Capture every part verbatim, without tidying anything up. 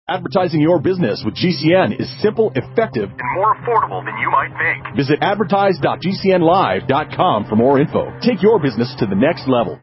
Advertising your business with G C N is simple, effective, and more affordable than you might think. Visit advertise dot g c n live dot com for more info. Take your business to the next level.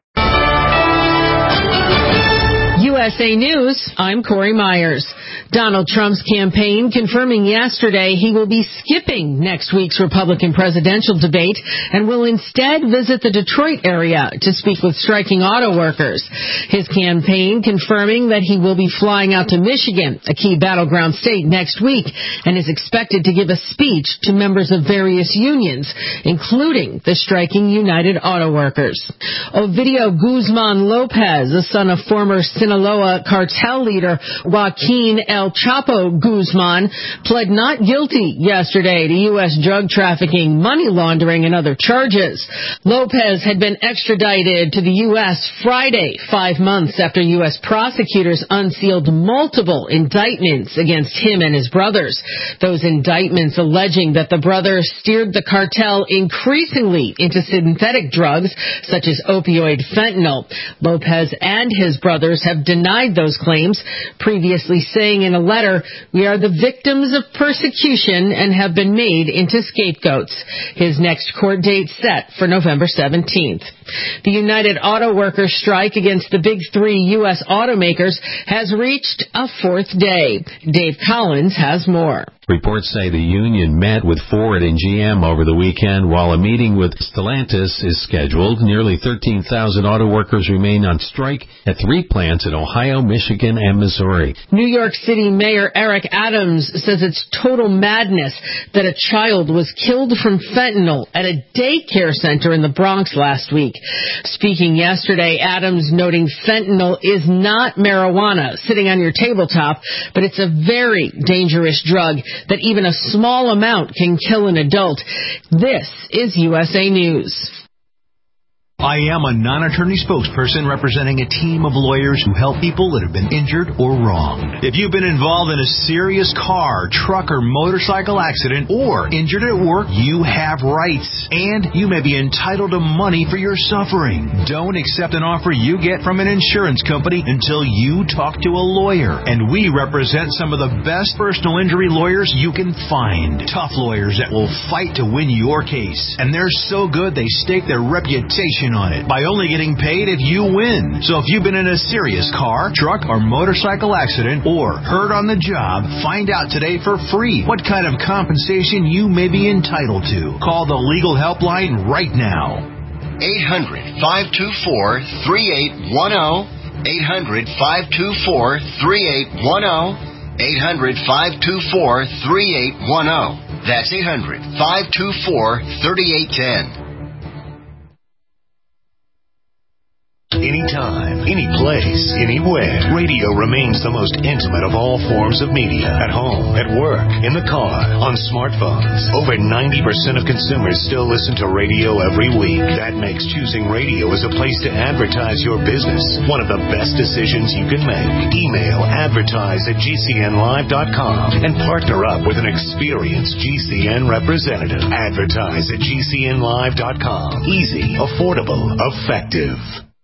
U S A News, I'm Corey Myers. Donald Trump's campaign confirming yesterday he will be skipping next week's Republican presidential debate and will instead visit the Detroit area to speak with striking auto workers. His campaign confirming that he will be flying out to Michigan, a key battleground state, next week, and is expected to give a speech to members of various unions, including the striking United Auto Workers. Ovidio Guzman Lopez, the son of former Sinaloa cartel leader Joaquin El Chapo Guzman, pled not guilty yesterday to U S drug trafficking, money laundering, and other charges. Lopez had been extradited to the U S Friday, five months after U S prosecutors unsealed multiple indictments against him and his brothers. Those indictments alleging that the brothers steered the cartel increasingly into synthetic drugs such as opioid fentanyl. Lopez and his brothers have denied those claims, previously saying in a letter, "We are the victims of persecution and have been made into scapegoats." His next court date set for November seventeenth. The United Auto Workers strike against the big three U S automakers has reached a fourth day. Dave Collins has more. Reports say the union met with Ford and G M over the weekend, while a meeting with Stellantis is scheduled. Nearly thirteen thousand auto workers remain on strike at three plants in Ohio, Michigan, and Missouri. New York City Mayor Eric Adams says it's total madness that a child was killed from fentanyl at a daycare center in the Bronx last week. Speaking yesterday, Adams noting fentanyl is not marijuana sitting on your tabletop, but it's a very dangerous drug that even a small amount can kill an adult. This is U S A News. I am a non-attorney spokesperson representing a team of lawyers who help people that have been injured or wronged. If you've been involved in a serious car, truck, or motorcycle accident or injured at work, you have rights, and you may be entitled to money for your suffering. Don't accept an offer you get from an insurance company until you talk to a lawyer. And we represent some of the best personal injury lawyers you can find. Tough lawyers that will fight to win your case. And they're so good they stake their reputation on it by only getting paid if you win. So if you've been in a serious car, truck, or motorcycle accident or hurt on the job, find out today for free what kind of compensation you may be entitled to. Call the legal helpline right now. eight hundred, five two four, three eight one zero. eight hundred, five two four, three eight one zero. eight hundred, five two four, three eight one zero. That's eight hundred, five two four, three eight one zero. Anytime, any place, anywhere. Radio remains the most intimate of all forms of media. At home, at work, in the car, on smartphones. Over ninety percent of consumers still listen to radio every week. That makes choosing radio as a place to advertise your business one of the best decisions you can make. Email advertise at g c n live dot com and partner up with an experienced G C N representative. Advertise at g c n live dot com. Easy, affordable, effective.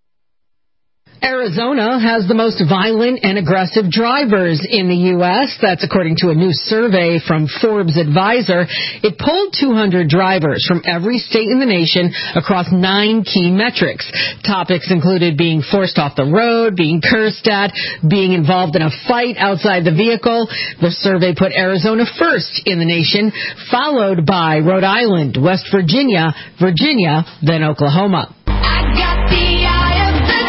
Arizona has the most violent and aggressive drivers in the U S That's according to a new survey from Forbes Advisor. It polled two hundred drivers from every state in the nation across nine key metrics. Topics included being forced off the road, being cursed at, being involved in a fight outside the vehicle. The survey put Arizona first in the nation, followed by Rhode Island, West Virginia, Virginia, then Oklahoma. I got the eye of the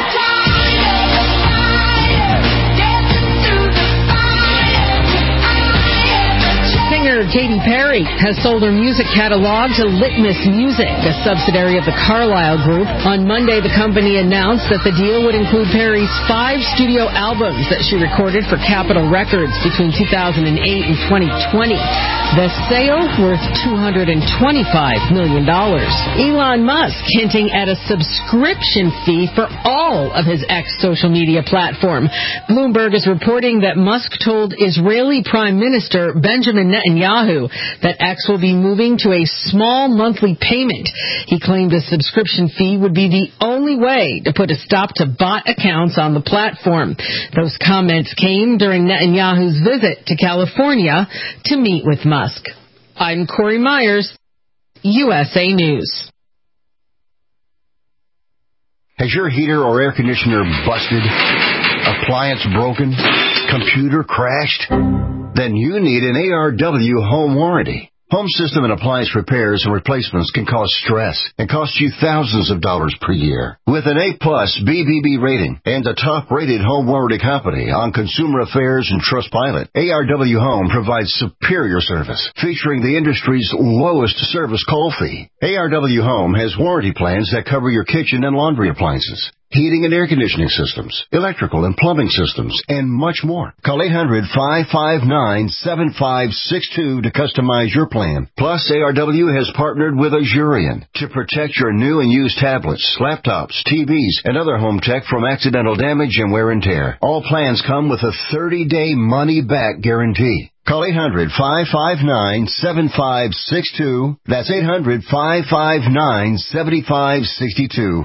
Katy Perry has sold her music catalog to Litmus Music, a subsidiary of the Carlyle Group. On Monday, the company announced that the deal would include Perry's five studio albums that she recorded for Capitol Records between two thousand eight and twenty twenty. The sale worth two hundred twenty-five million dollars. Elon Musk hinting at a subscription fee for all of his X social media platform. Bloomberg is reporting that Musk told Israeli Prime Minister Benjamin Netanyahu that X will be moving to a small monthly payment. He claimed a subscription fee would be the only way to put a stop to bot accounts on the platform. Those comments came during Netanyahu's visit to California to meet with Musk. I'm Corey Myers, U S A News. Has your heater or air conditioner busted? Appliance broken? Computer crashed? Then you need an A R W home warranty. Home system and appliance repairs and replacements can cause stress and cost you thousands of dollars per year. With an A-plus B B B rating and a top-rated home warranty company on Consumer Affairs and Trustpilot, A R W Home provides superior service, featuring the industry's lowest service call fee. A R W Home has warranty plans that cover your kitchen and laundry appliances, heating and air conditioning systems, electrical and plumbing systems, and much more. Call eight hundred, five five nine, seven five six two to customize your plan. Plus, A R W has partnered with Azurion to protect your new and used tablets, laptops, T Vs, and other home tech from accidental damage and wear and tear. All plans come with a thirty-day money-back guarantee. Call eight hundred, five five nine, seven five six two. That's eight hundred, five five nine, seven five six two.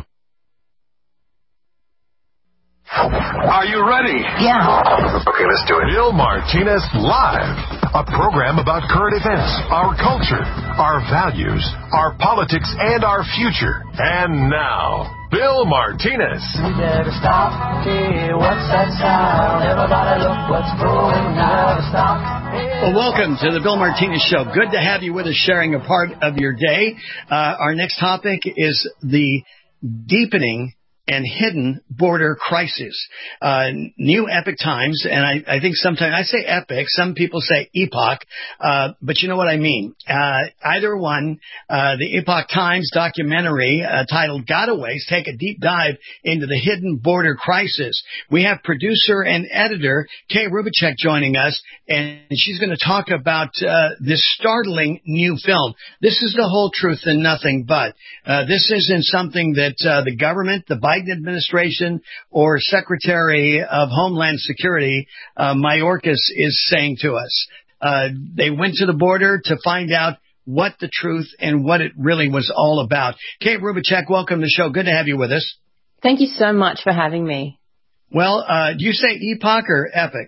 Are you ready? Yeah. Okay, let's do it. Bill Martinez Live, a program about current events, our culture, our values, our politics, and our future. And now, Bill Martinez. We better stop. Hey, what's that sound? Everybody look what's going on. Stop. Well, welcome to the Bill Martinez Show. Good to have you with us, sharing a part of your day. Uh, our next topic is the deepening and hidden border crisis. Uh, New Epoch Times, and I, I think sometimes I say epic, some people say epoch, uh, but you know what I mean. Uh, either one, uh, the Epoch Times documentary uh, titled Gotaways take a deep dive into the hidden border crisis. We have producer and editor Kay Rubicek joining us, and she's going to talk about uh, this startling new film. This is the whole truth and nothing but. Uh, this isn't something that uh, the government, the Biden administration, or Secretary of Homeland Security, uh, Mayorkas, is saying to us. Uh, they went to the border to find out what the truth and what it really was all about. Kate Rubicek, welcome to the show. Good to have you with us. Thank you so much for having me. Well, uh, do you say epoch or epic?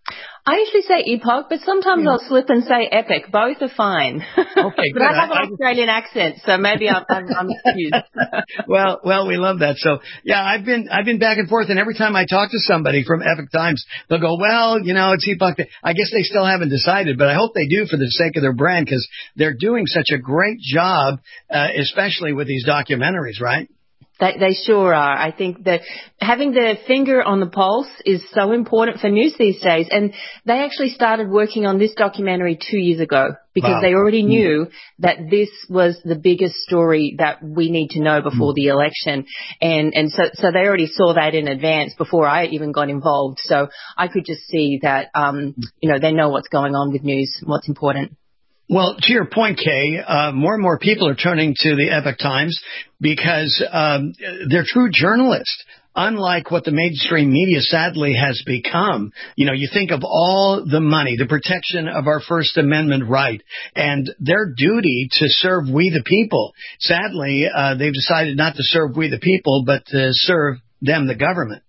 I usually say epoch, but sometimes I'll slip and say epic. Both are fine. Okay, but good. I have I, an Australian I, accent, so maybe I'm, I'm, I'm confused. well, well, we love that. So, yeah, I've been I've been back and forth, and every time I talk to somebody from Epoch Times, they'll go, well, you know, it's epoch. I guess they still haven't decided, but I hope they do for the sake of their brand, because they're doing such a great job, uh, especially with these documentaries, right? They, they sure are. I think that having the finger on the pulse is so important for news these days. And they actually started working on this documentary two years ago because wow. they already knew that this was the biggest story that we need to know before mm. the election. And, and so, so they already saw that in advance before I even got involved. So I could just see that, um, you know, they know what's going on with news, what's important. Well, to your point, Kay, uh, more and more people are turning to the Epoch Times because um, they're true journalists, unlike what the mainstream media sadly has become. You know, you think of all the money, the protection of our First Amendment right, and their duty to serve we the people. Sadly, uh, they've decided not to serve we the people, but to serve them, the government.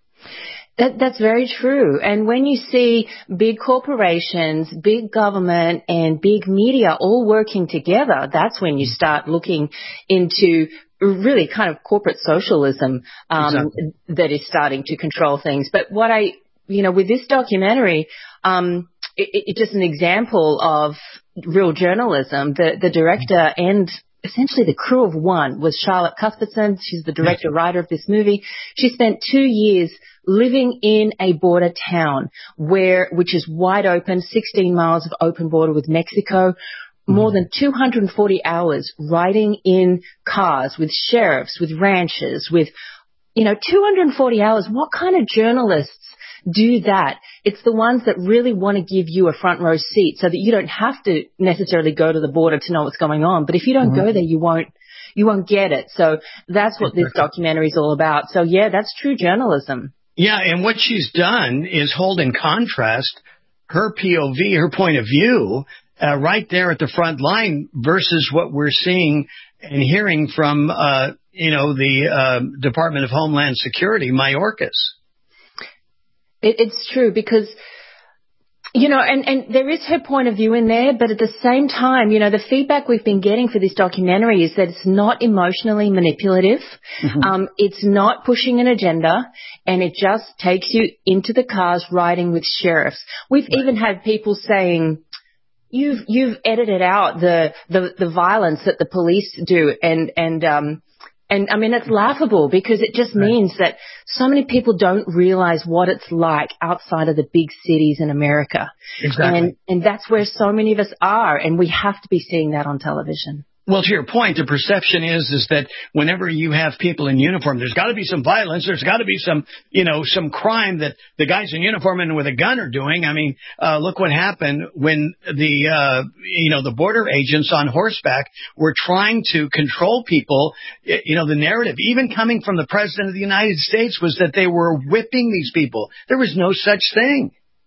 That, that's very true. And when you see big corporations, big government, and big media all working together, that's when you start looking into really kind of corporate socialism um, exactly. that is starting to control things. But what I, you know, with this documentary, um, it, it's just an example of real journalism. The, the director and essentially the crew of one was Charlotte Cuthbertson. She's the director, writer of this movie. She spent two years living in a border town where, which is wide open, sixteen miles of open border with Mexico, more than two hundred forty hours riding in cars with sheriffs, with ranchers, with, you know, two hundred forty hours. What kind of journalists do that. It's the ones that really want to give you a front row seat so that you don't have to necessarily go to the border to know what's going on. But if you don't mm-hmm. go there, you won't, you won't get it. So that's what this documentary is all about. So yeah, that's true journalism. Yeah. And what she's done is hold in contrast her P O V, her point of view, uh, right there at the front line versus what we're seeing and hearing from, uh, you know, the uh, Department of Homeland Security, Mayorkas. It, it's true because, you know, and, and there is her point of view in there, but at the same time, you know, the feedback we've been getting for this documentary is that it's not emotionally manipulative. Mm-hmm. Um, it's not pushing an agenda, and it just takes you into the cars riding with sheriffs. We've right. even had people saying, you've, you've edited out the, the, the violence that the police do, and, and, um, And, I mean, it's laughable because it just means that so many people don't realize what it's like outside of the big cities in America. Exactly. And, and that's where so many of us are, and we have to be seeing that on television. Well, to your point, the perception is is that whenever you have people in uniform, there's got to be some violence. There's got to be some, you know, some crime that the guys in uniform and with a gun are doing. I mean, uh, look what happened when the, uh, you know, the border agents on horseback were trying to control people. You know, the narrative, even coming from the president of the United States, was that they were whipping these people. There was no such thing.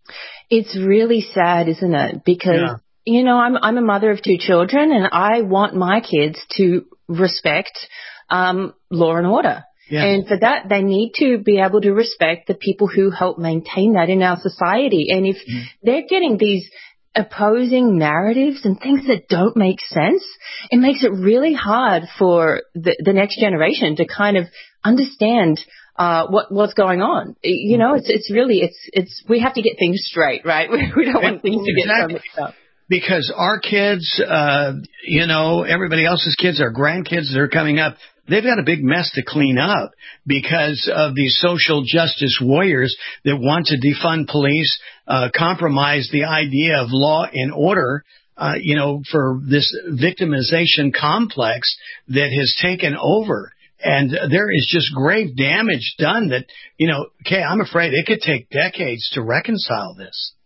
It's really sad, isn't it? Because yeah. You know, I'm I'm a mother of two children, and I want my kids to respect um, law and order. Yeah. And for that, they need to be able to respect the people who help maintain that in our society. And if mm. they're getting these opposing narratives and things that don't make sense, it makes it really hard for the, the next generation to kind of understand uh what what's going on. You know, it's it's really it's it's we have to get things straight, right? We, we don't want things to get so mixed up. Because our kids, uh, you know, everybody else's kids, our grandkids that are coming up, they've got a big mess to clean up because of these social justice warriors that want to defund police, uh, compromise the idea of law and order, uh, you know, for this victimization complex that has taken over. And there is just grave damage done that, you know, Kay, I'm afraid it could take decades to reconcile this.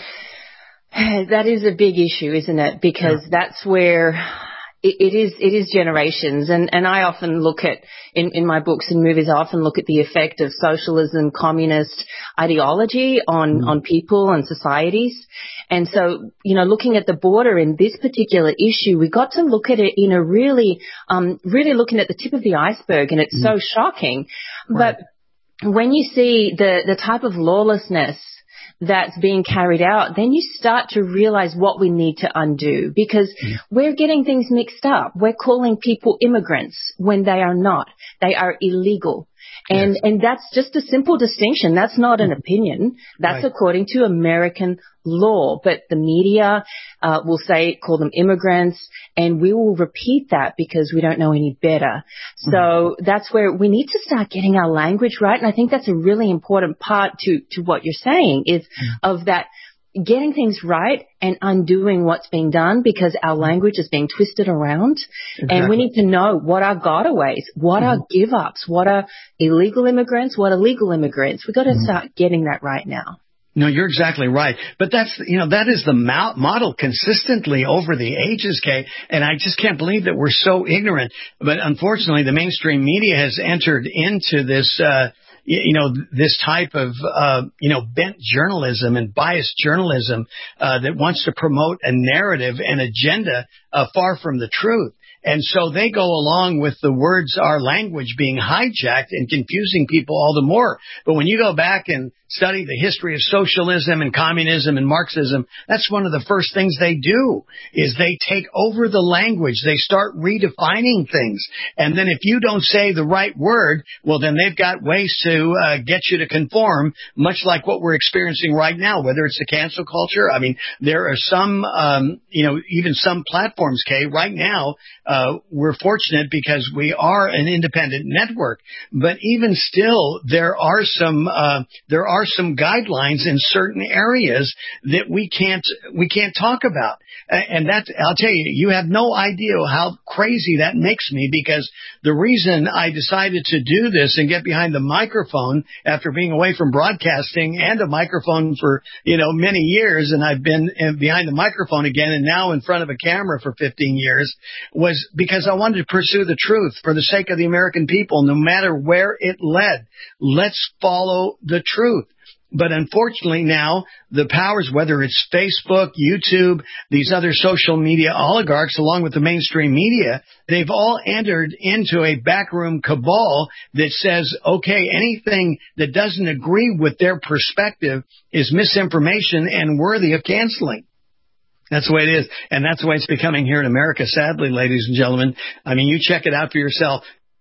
That is a big issue, isn't it? Because yeah. that's where it, it is, it is generations. And, and I often look at, in, in my books and movies, I often look at the effect of socialism, communist ideology on, mm. on people and societies. And so, you know, looking at the border in this particular issue, we got to look at it in a really, um, really looking at the tip of the iceberg, and it's mm. so shocking. Right. But when you see the, the type of lawlessness that's being carried out, then you start to realize what we need to undo, because mm. we're getting things mixed up. We're calling people immigrants when they are not. They are illegal. And, yes. and that's just a simple distinction. That's not an opinion. That's right. according to American law. But the media uh, will say, call them immigrants, and we will repeat that because we don't know any better. So mm-hmm. that's where we need to start getting our language right. And I think that's a really important part to, to what you're saying is mm-hmm. of that getting things right and undoing what's being done, because our language is being twisted around. Exactly. And we need to know what are gotaways, what mm-hmm. are give-ups, what are illegal immigrants, what are legal immigrants. We've got to mm-hmm. start getting that right now. No, you're exactly right. But that's, you know, that is the model consistently over the ages, Kay. And I just can't believe that we're so ignorant. But unfortunately, the mainstream media has entered into this, uh, you know, this type of, uh, you know, bent journalism and biased journalism, uh, that wants to promote a narrative and agenda, uh, far from the truth. And so they go along with the words, our language being hijacked and confusing people all the more. But when you go back and study the history of socialism and communism and Marxism, that's one of the first things they do is they take over the language. They start redefining things. And then if you don't say the right word, well, then they've got ways to uh, get you to conform, much like what we're experiencing right now, whether it's the cancel culture. I mean, there are some, um, you know, even some platforms, Kay, right now, uh, we're fortunate because we are an independent network. But even still, there are some uh, there are some guidelines in certain areas that we can't we can't talk about. And that, I'll tell you, you have no idea how crazy that makes me, because the reason I decided to do this and get behind the microphone after being away from broadcasting and a microphone for, you know, many years, and I've been behind the microphone again and now in front of a camera for fifteen years, was because I wanted to pursue the truth for the sake of the American people, no matter where it led. Let's follow the truth. But unfortunately now, the powers, whether it's Facebook, YouTube, these other social media oligarchs, along with the mainstream media, they've all entered into a backroom cabal that says, okay, anything that doesn't agree with their perspective is misinformation and worthy of canceling. That's the way it is. And that's the way it's becoming here in America, sadly, ladies and gentlemen. I mean, you check it out for yourself.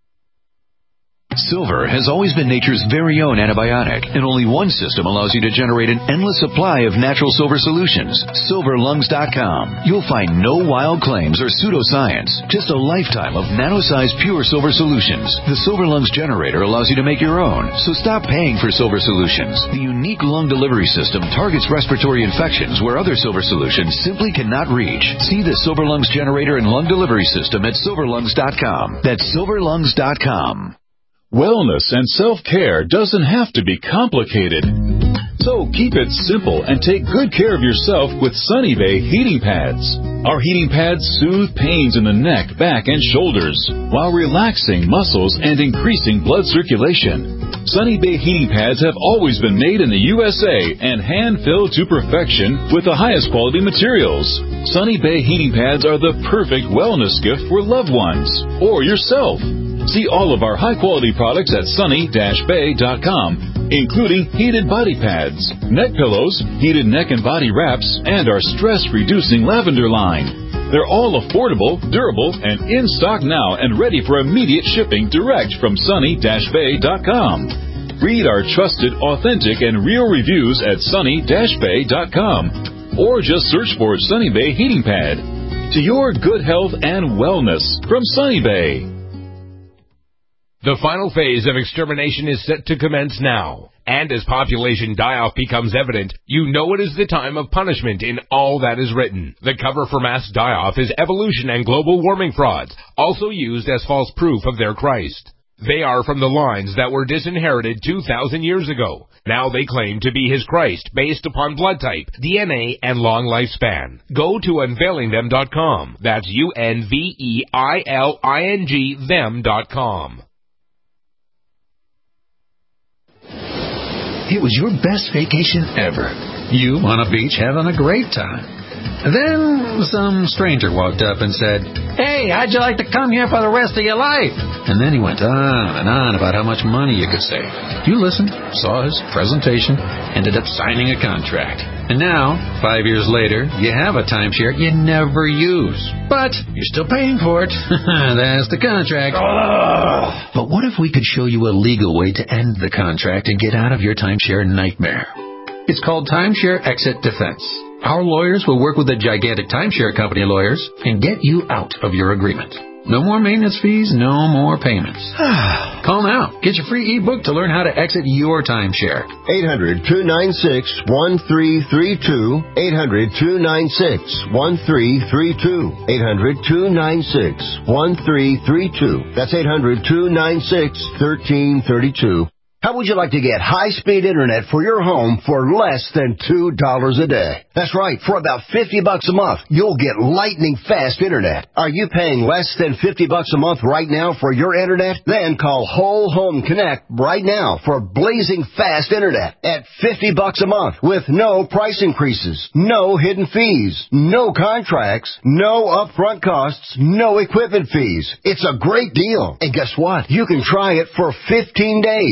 Silver has always been nature's very own antibiotic, and only one system allows you to generate an endless supply of natural silver solutions. silver lungs dot com. You'll find no wild claims or pseudoscience, just a lifetime of nano-sized pure silver solutions. The Silver Lungs generator allows you to make your own, so stop paying for silver solutions. The unique lung delivery system targets respiratory infections where other silver solutions simply cannot reach. See the Silver Lungs generator and lung delivery system at silver lungs dot com. That's silver lungs dot com. Wellness and self-care doesn't have to be complicated. So keep it simple and take good care of yourself with Sunny Bay heating pads. Our heating pads soothe pains in the neck, back, and shoulders while relaxing muscles and increasing blood circulation. Sunny Bay heating pads have always been made in the U S A and hand-filled to perfection with the highest quality materials. Sunny Bay heating pads are the perfect wellness gift for loved ones or yourself. See all of our high-quality products at sunny dash bay dot com, including heated body pads, neck pillows, heated neck and body wraps, and our stress-reducing lavender line. They're all affordable, durable, and in stock now and ready for immediate shipping direct from sunny dash bay dot com. Read our trusted, authentic, and real reviews at sunny dash bay dot com, or just search for Sunny Bay Heating Pad. To your good health and wellness from Sunny Bay. The final phase of extermination is set to commence now. And as population die-off becomes evident, you know it is the time of punishment in all that is written. The cover for mass die-off is evolution and global warming frauds, also used as false proof of their Christ. They are from the lines that were disinherited two thousand years ago. Now they claim to be his Christ based upon blood type, D N A, and long lifespan. Go to unveiling them dot com. That's U N V E I L I N G them dot com. It was your best vacation ever. You on a beach having a great time. Then some stranger walked up and said, "Hey, how'd you like to come here for the rest of your life?" And then he went on and on about how much money you could save. You listened, saw his presentation, ended up signing a contract. And now, five years later, you have a timeshare you never use. But you're still paying for it. That's the contract. Ugh. But what if we could show you a legal way to end the contract and get out of your timeshare nightmare? It's called Timeshare Exit Defense. Our lawyers will work with the gigantic timeshare company lawyers and get you out of your agreement. No more maintenance fees, no more payments. Call now. Get your free ebook to learn how to exit your timeshare. eight hundred, two nine six, one three three two. eight hundred, two nine six, one three three two. eight hundred, two nine six, one three three two. That's eight hundred, two nine six, one three three two. How would you like to get high-speed internet for your home for less than two dollars a day? That's right. For about fifty bucks a month, you'll get lightning-fast internet. Are you paying less than fifty bucks a month right now for your internet? Then call Whole Home Connect right now for blazing fast internet at fifty bucks a month with no price increases, no hidden fees, no contracts, no upfront costs, no equipment fees. It's a great deal. And guess what? You can try it for fifteen days. If you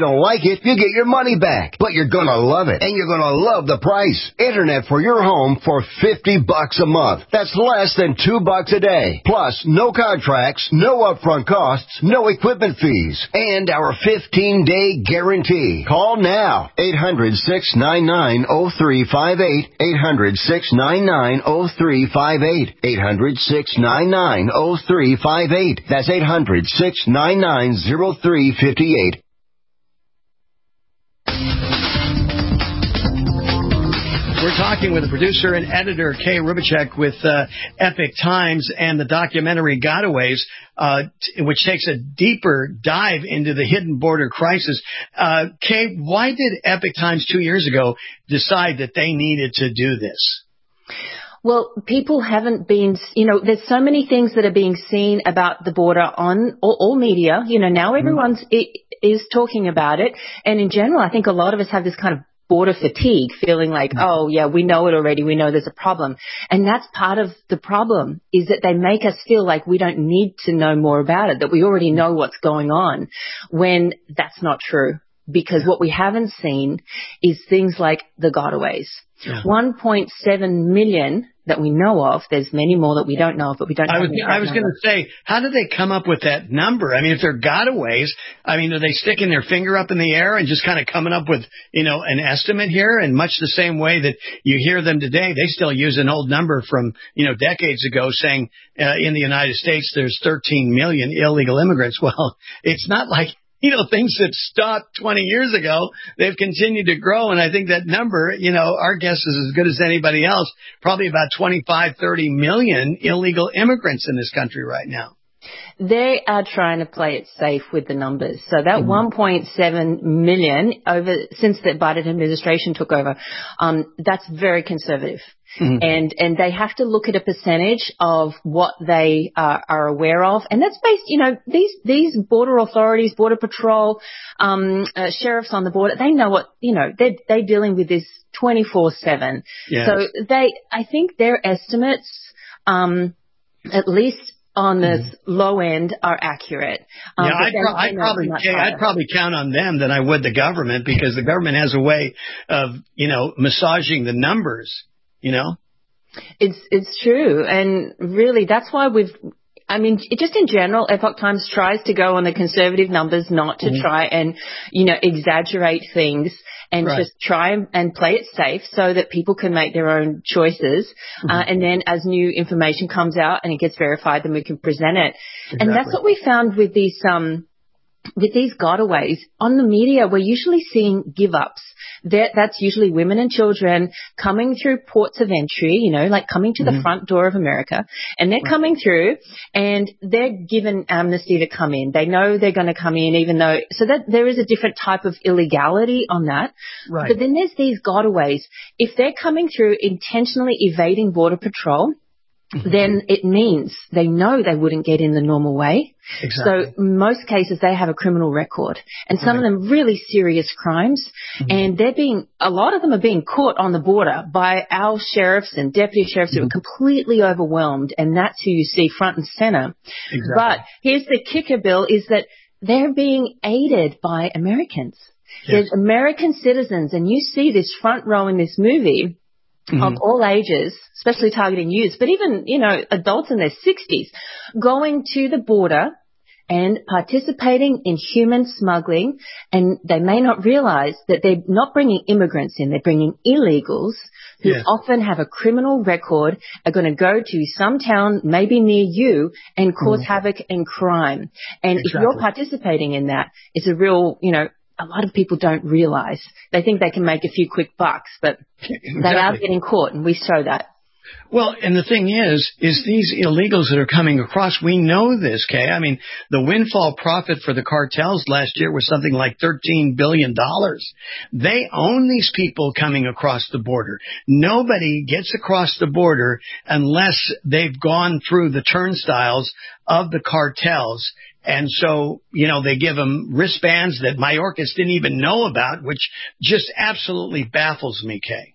don't like it, you get your money back. But you're gonna love it, and you're gonna love the price. Internet for your home for fifty bucks a month. That's less than two bucks a day. Plus, no contracts, no upfront costs, no equipment fees, and our fifteen-day guarantee. Call now. eight hundred, six nine nine, oh three five eight. eight hundred, six nine nine, oh three five eight. eight hundred, six nine nine, oh three five eight. That's eight hundred, six nine nine, oh three five eight. We're talking with the producer and editor, Kay Rubacek, with uh, Epoch Times and the documentary Gotaways, uh, t- which takes a deeper dive into the hidden border crisis. Uh, Kay, why did Epoch Times two years ago decide that they needed to do this? Well, people haven't been, you know, there's so many things that are being seen about the border on all, all media. You know, now everyone's mm. is talking about it. And in general, I think a lot of us have this kind of border fatigue, feeling like, oh, yeah, we know it already. We know there's a problem. And that's part of the problem, is that they make us feel like we don't need to know more about it, that we already know what's going on, when that's not true. Because what we haven't seen is things like the gotaways. Yeah. one point seven million that we know of. There's many more that we don't know of, but we don't I have was, I was going to say, how did they come up with that number? I mean, if they're gotaways, I mean, are they sticking their finger up in the air and just kind of coming up with, you know, an estimate here? And much the same way that you hear them today, they still use an old number from, you know, decades ago saying uh, in the United States there's thirteen million illegal immigrants. Well, it's not like, you know, things that stopped twenty years ago, they've continued to grow. And I think that number, you know, our guess is as good as anybody else, probably about twenty-five, thirty million illegal immigrants in this country right now. They are trying to play it safe with the numbers. So that mm-hmm. one point seven million over since the Biden administration took over, um, that's very conservative. Mm-hmm. And, and they have to look at a percentage of what they uh, are aware of. And that's based, you know, these, these border authorities, border patrol, um, uh, sheriffs on the border, they know what, you know, they're, they're dealing with this twenty-four seven. Yes. So they, I think their estimates, um, at least on this mm-hmm. low end, are accurate. Um, yeah, I'd, pro- I'd probably, Kay, I'd probably count on them than I would the government, because the government has a way of, you know, massaging the numbers. You know, it's it's true, and really that's why we've. I mean, it, just in general, Epoch Times tries to go on the conservative numbers, not to mm-hmm. try and, you know, exaggerate things, and right. just try and play it safe so that people can make their own choices. Mm-hmm. Uh, and then as new information comes out and it gets verified, then we can present it. Exactly. And that's what we found with these um with these gotaways on the media. We're usually seeing give ups. That, that's usually women and children coming through ports of entry, you know, like coming to mm-hmm. the front door of America, and they're right. coming through and they're given amnesty to come in. They know they're going to come in, even though, so that there is a different type of illegality on that. Right. But then there's these gotaways. If they're coming through intentionally evading Border Patrol, then it means they know they wouldn't get in the normal way. Exactly. So in most cases they have a criminal record, and some right. of them really serious crimes, mm-hmm. and they're being, a lot of them are being caught on the border by our sheriffs and deputy sheriffs mm-hmm. who are completely overwhelmed, and that's who you see front and center. Exactly. But here's the kicker, Bill, is that they're being aided by Americans. Yes. There's American citizens, and you see this front row in this movie. Mm-hmm. Of all ages, especially targeting youth, but even, you know, adults in their sixties, going to the border and participating in human smuggling. And they may not realize that they're not bringing immigrants in, they're bringing illegals who yeah. often have a criminal record, are going to go to some town maybe near you and cause mm-hmm. havoc and crime. And exactly. if you're participating in that, it's a real, you know, a lot of people don't realize. They think they can make a few quick bucks, but exactly. they are getting caught, and we show that. Well, and the thing is, is these illegals that are coming across, we know this, Kay. I mean, the windfall profit for the cartels last year was something like thirteen billion dollars. They own these people coming across the border. Nobody gets across the border unless they've gone through the turnstiles of the cartels. And so, you know, they give them wristbands that Mayorkas didn't even know about, which just absolutely baffles me, Kay.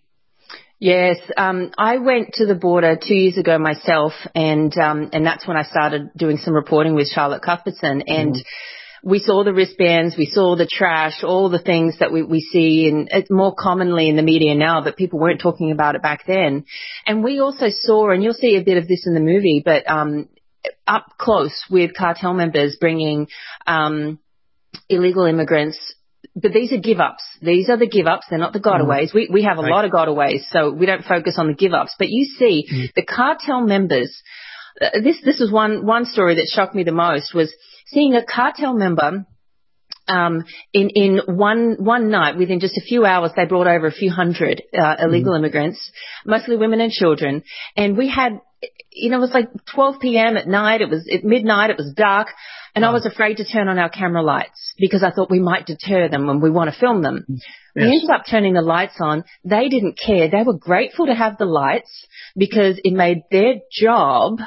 Yes, um, I went to the border two years ago myself, and um, and that's when I started doing some reporting with Charlotte Cuthbertson. And mm-hmm. we saw the wristbands, we saw the trash, all the things that we, we see in, more commonly in the media now, but people weren't talking about it back then. And we also saw, and you'll see a bit of this in the movie, but um, up close with cartel members bringing um, illegal immigrants. But these are give-ups. These are the give-ups. They're not the gotaways. We we have a right. lot of gotaways, so we don't focus on the give-ups. But you see mm. the cartel members. Uh, this this is one one story that shocked me the most, was seeing a cartel member um, in in one one night, within just a few hours, they brought over a few hundred uh, illegal mm. immigrants, mostly women and children. And we had, you know, it was like twelve p.m. at night. It was at midnight. It was dark. And wow. I was afraid to turn on our camera lights because I thought we might deter them when we want to film them. Yes. We ended up turning the lights on. They didn't care. They were grateful to have the lights because it made their job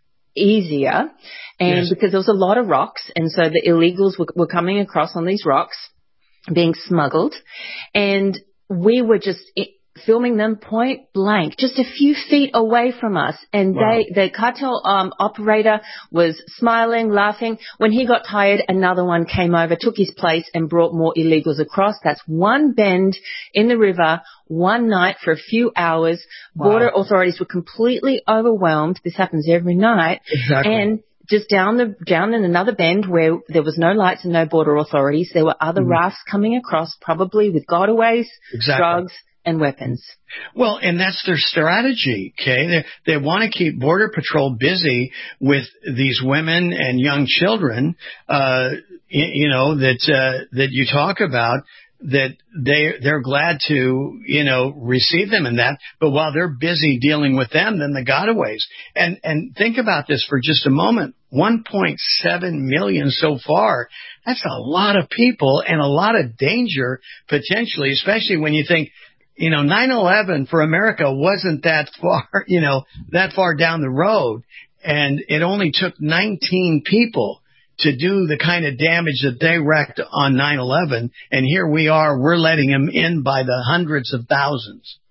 easier. And yes. because there was a lot of rocks. And so the illegals were, were coming across on these rocks, being smuggled. And we were just filming them point blank, just a few feet away from us. And wow. they, the cartel um, operator was smiling, laughing. When he got tired, another one came over, took his place, and brought more illegals across. That's one bend in the river, one night for a few hours. Wow. Border authorities were completely overwhelmed. This happens every night. Exactly. And just down the down in another bend where there was no lights and no border authorities, there were other mm. rafts coming across, probably with gotaways, exactly. drugs, and weapons. Well, and that's their strategy, okay? They, they want to keep Border Patrol busy with these women and young children, uh, you, you know, that, uh, that you talk about, that they, they're glad to, you know, receive them in that. But while they're busy dealing with them, then the gotaways. And, and think about this for just a moment. one point seven million so far. That's a lot of people and a lot of danger potentially, especially when you think, you know, nine eleven for America wasn't that far, you know, that far down the road. And it only took nineteen people to do the kind of damage that they wrecked on nine eleven. And here we are, we're letting them in by the hundreds of thousands.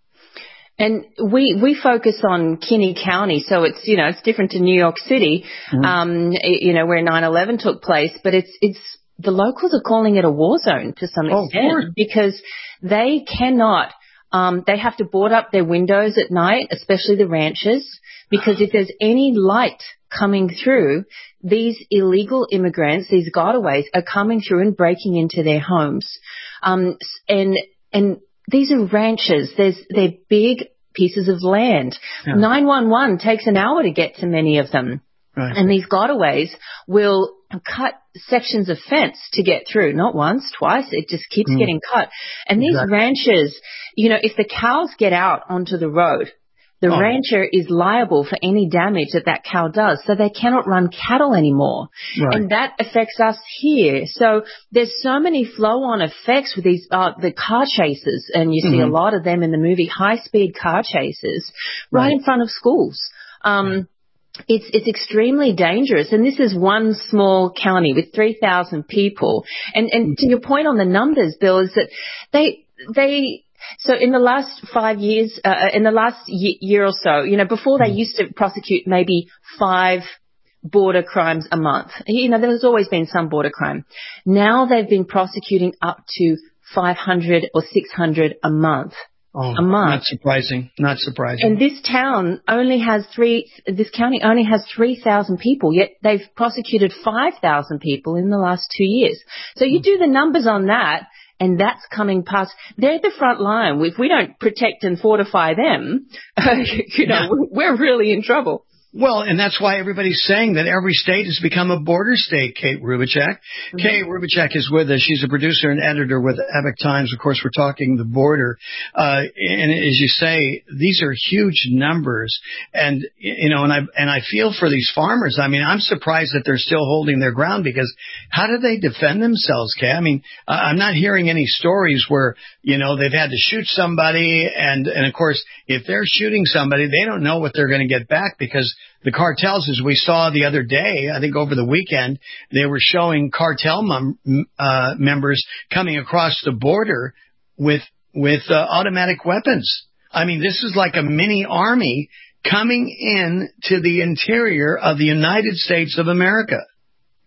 And we, we focus on Kinney County, so it's, you know, it's different to New York City, mm-hmm. um, you know, where nine eleven took place, but it's, it's, the locals are calling it a war zone to some oh, extent because they cannot, Um, they have to board up their windows at night, especially the ranches, because if there's any light coming through, these illegal immigrants, these gotaways, are coming through and breaking into their homes. Um, and and these are ranches. There's they're big pieces of land. Yeah. nine one one takes an hour to get to many of them. Right. And these gotaways will cut sections of fence to get through, not once, twice. It just keeps mm. getting cut. And these exactly. ranchers, you know, if the cows get out onto the road, the oh. rancher is liable for any damage that that cow does. So they cannot run cattle anymore. Right. And that affects us here. So there's so many flow-on effects with these, uh, the car chases. And you mm-hmm. see a lot of them in the movie, high-speed car chases right, right in front of schools. Um, yeah. It's it's extremely dangerous, and this is one small county with three thousand people. And and to your point on the numbers, Bill, is that they they so in the last five years, uh, in the last year or so, you know, before they used to prosecute maybe five border crimes a month. You know, there's always been some border crime. Now they've been prosecuting up to five hundred or six hundred a month. Oh, a month. Not surprising. Not surprising. And this town only has three, this county only has three thousand people, yet they've prosecuted five thousand people in the last two years. So you do the numbers on that, and that's coming past. They're at the front line. If we don't protect and fortify them, you know, yeah. we're really in trouble. Well, and that's why everybody's saying that every state has become a border state, Kate Rubachek. Mm-hmm. Kate Rubachek is with us. She's a producer and editor with Epoch Times. Of course, we're talking the border. Uh, and as you say, these are huge numbers. And, you know, and I, and I feel for these farmers. I mean, I'm surprised that they're still holding their ground because how do they defend themselves, Kate? I mean, I'm not hearing any stories where, you know, they've had to shoot somebody. And, and of course, if they're shooting somebody, they don't know what they're going to get back because the cartels, as we saw the other day, I think over the weekend, they were showing cartel mem- uh, members coming across the border with with uh, automatic weapons. I mean, this is like a mini army coming in to the interior of the United States of America.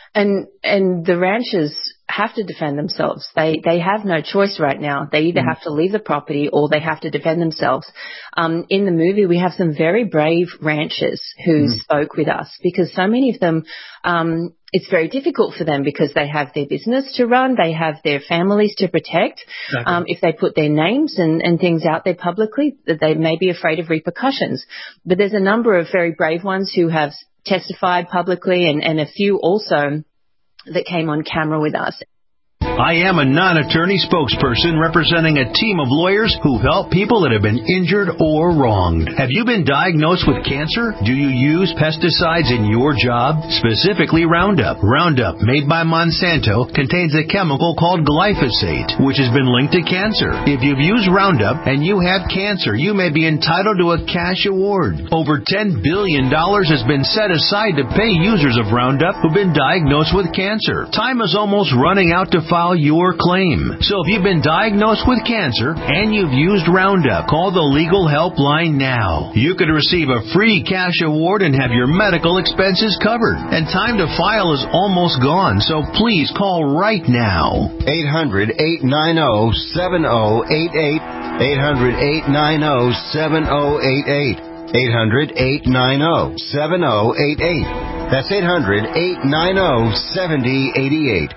And and the ranchers have to defend themselves. They they have no choice right now. They either mm-hmm. have to leave the property or they have to defend themselves. Um, in the movie, we have some very brave ranchers who mm-hmm. spoke with us, because so many of them, um, it's very difficult for them because they have their business to run, they have their families to protect. Exactly. Um, if they put their names and, and things out there publicly, they may be afraid of repercussions. But there's a number of very brave ones who have testified publicly, and, and a few also that came on camera with us. I am a non-attorney spokesperson representing a team of lawyers who help people that have been injured or wronged. Have you been diagnosed with cancer? Do you use pesticides in your job? Specifically Roundup. Roundup, made by Monsanto, contains a chemical called glyphosate, which has been linked to cancer. If you've used Roundup and you have cancer, you may be entitled to a cash award. Over ten billion dollars has been set aside to pay users of Roundup who've been diagnosed with cancer. Time is almost running out to file your claim. So if you've been diagnosed with cancer and you've used Roundup, call the legal helpline now. You could receive a free cash award and have your medical expenses covered. And time to file is almost gone, so please call right now. eight hundred, eight nine zero, seven zero eight eight. eight hundred, eight nine zero, seven zero eight eight. eight hundred, eight nine zero, seven zero eight eight. That's eight hundred, eight nine zero, seven zero eight eight.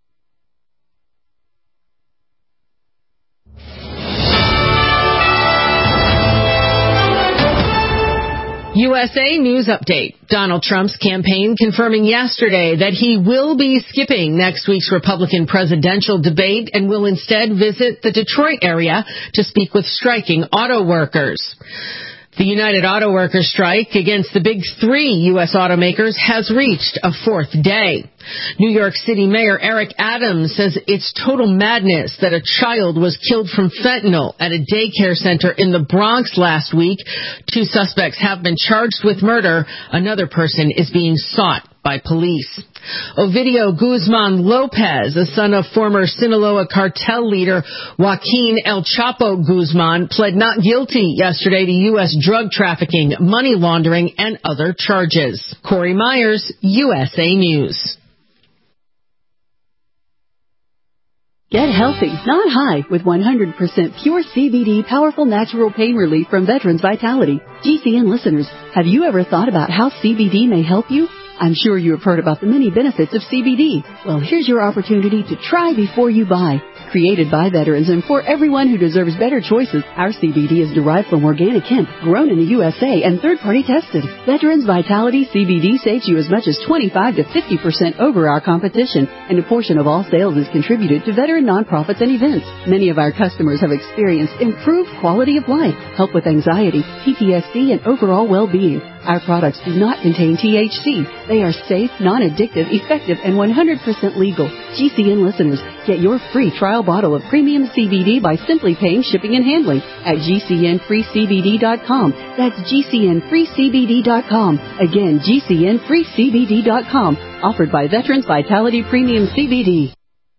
U S A News Update. Donald Trump's campaign confirming yesterday that he will be skipping next week's Republican presidential debate and will instead visit the Detroit area to speak with striking auto workers. The United Auto Workers strike against the big three U S automakers has reached a fourth day. New York City Mayor Eric Adams says it's total madness that a child was killed from fentanyl at a daycare center in the Bronx last week. Two suspects have been charged with murder. Another person is being sought by police. Ovidio Guzman Lopez, a son of former Sinaloa cartel leader Joaquin El Chapo Guzman, pled not guilty yesterday to U S drug trafficking, money laundering, and other charges. Corey Myers, U S A News. Get healthy, not high, with one hundred percent pure C B D powerful natural pain relief from Veterans Vitality. G C N listeners, have you ever thought about how C B D may help you? I'm sure you have heard about the many benefits of C B D. Well, here's your opportunity to try before you buy. Created by veterans and for everyone who deserves better choices, our C B D is derived from organic hemp, grown in the U S A and third-party tested. Veterans Vitality C B D saves you as much as twenty-five to fifty percent over our competition, and a portion of all sales is contributed to veteran nonprofits and events. Many of our customers have experienced improved quality of life, help with anxiety, P T S D, and overall well-being. Our products do not contain T H C. They are safe, non-addictive, effective, and one hundred percent legal. G C N listeners, get your free trial bottle of premium C B D by simply paying shipping and handling at G C N free C B D dot com. That's G C N free C B D dot com. Again, G C N free C B D dot com. Offered by Veterans Vitality Premium C B D.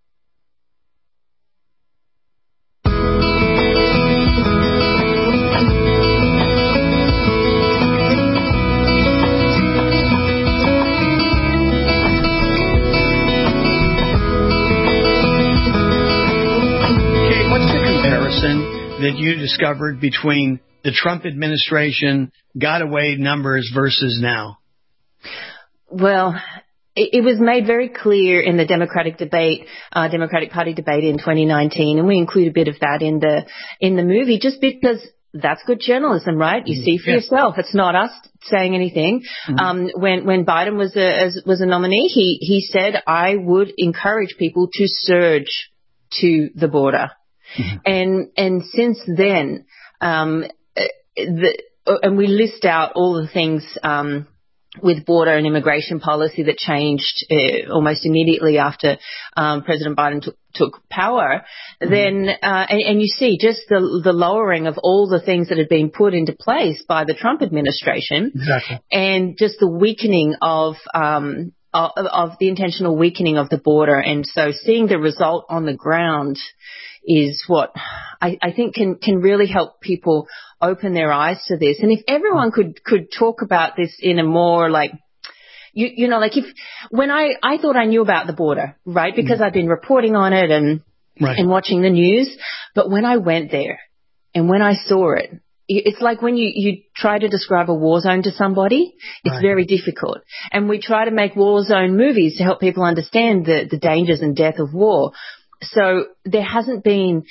That you discovered between the Trump administration got away numbers versus now? Well, it, it was made very clear in the Democratic debate, uh, Democratic Party debate in twenty nineteen, and we include a bit of that in the in the movie, just because that's good journalism, right? You see for yes. yourself. It's not us saying anything. Mm-hmm. Um, when when Biden was a as, was a nominee, he he said, I would encourage people to surge to the border. Mm-hmm. And and since then, um, the, and we list out all the things um, with border and immigration policy that changed uh, almost immediately after um, President Biden took, took power. Mm-hmm. Then uh, and, and you see just the the lowering of all the things that had been put into place by the Trump administration, exactly, and just the weakening of. Um, of, of the intentional weakening of the border, and so seeing the result on the ground is what I, I think can, can really help people open their eyes to this. And if everyone could, could talk about this in a more like, You, you know, like if, when I, I thought I knew about the border, right? Because mm. I've been reporting on it and, right. and watching the news. But when I went there and when I saw it, it's like when you, you try to describe a war zone to somebody, it's right. very difficult. And we try to make war zone movies to help people understand the, the dangers and death of war. So there hasn't been,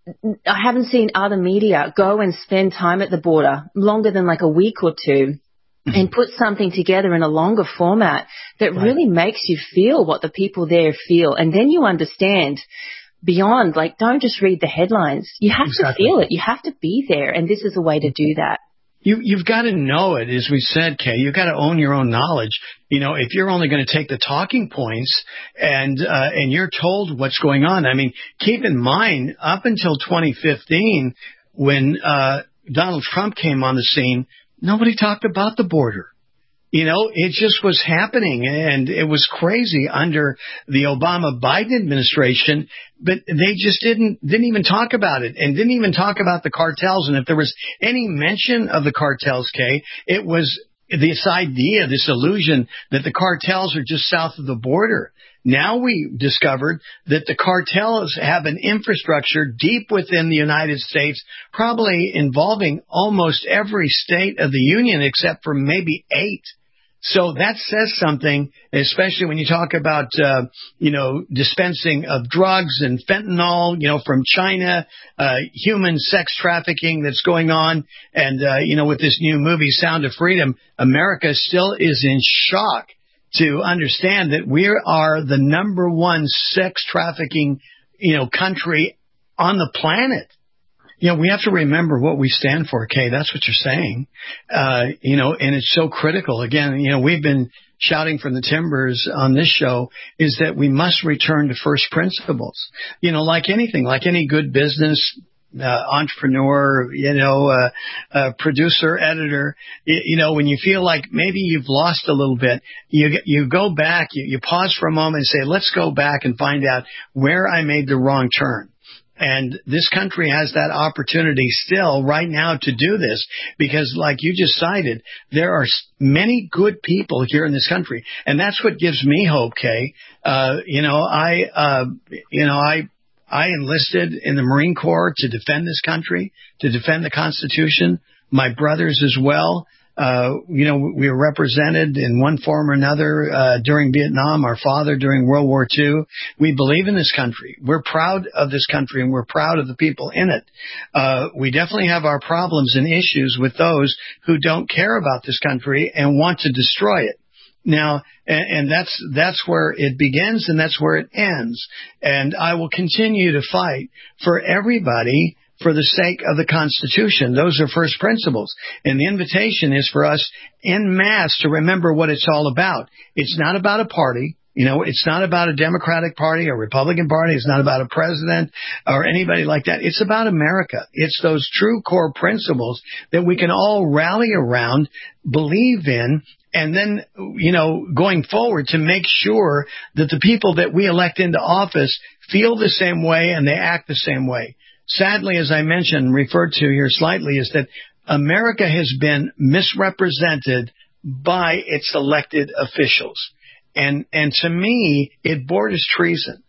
I haven't seen other media go and spend time at the border longer than like a week or two mm-hmm. and put something together in a longer format that right. really makes you feel what the people there feel. And then you understand beyond, like, don't just read the headlines. You have exactly. to feel it. You have to be there. And this is a way to do that. You, you've got to know it, as we said, Kay. You've got to own your own knowledge. You know, if you're only going to take the talking points and uh, and you're told what's going on. I mean, keep in mind, up until twenty fifteen, when uh, Donald Trump came on the scene, nobody talked about the border. You know, it just was happening, and it was crazy under the Obama-Biden administration, but they just didn't didn't even talk about it and didn't even talk about the cartels. And if there was any mention of the cartels, Kay, it was this idea, this illusion that the cartels are just south of the border. Now we discovered that the cartels have an infrastructure deep within the United States, probably involving almost every state of the union except for maybe eight. So that says something, especially when you talk about, uh, you know, dispensing of drugs and fentanyl, you know, from China, uh, human sex trafficking that's going on. And, uh, you know, with this new movie, Sound of Freedom, America still is in shock to understand that we are the number one sex trafficking, you know, country on the planet. You know, we have to remember what we stand for, Kay. That's what you're saying. Uh, you know, and it's so critical. Again, you know, we've been shouting from the timbers on this show is that we must return to first principles. You know, like anything, like any good business, uh, entrepreneur, you know, uh, uh, producer, editor, you, you know, when you feel like maybe you've lost a little bit, you, you go back, you, you pause for a moment and say, let's go back and find out where I made the wrong turn. And this country has that opportunity still right now to do this because, like you just cited, there are many good people here in this country. And that's what gives me hope, Kay. Uh, you know, I, uh, you know, I, I enlisted in the Marine Corps to defend this country, to defend the Constitution. My brothers as well. Uh, you know, we were represented in one form or another uh, during Vietnam, our father during World War Two. We believe in this country. We're proud of this country, and we're proud of the people in it. Uh, we definitely have our problems and issues with those who don't care about this country and want to destroy it. Now, and, and that's that's where it begins and that's where it ends. And I will continue to fight for everybody for the sake of the Constitution. Those are first principles. And the invitation is for us en masse to remember what it's all about. It's not about a party. You know, it's not about a Democratic Party or Republican Party. It's not about a president or anybody like that. It's about America. It's those true core principles that we can all rally around, believe in, and then, you know, going forward to make sure that the people that we elect into office feel the same way and they act the same way. Sadly, as I mentioned, referred to here slightly, is that America has been misrepresented by its elected officials. And and to me, it borders treason.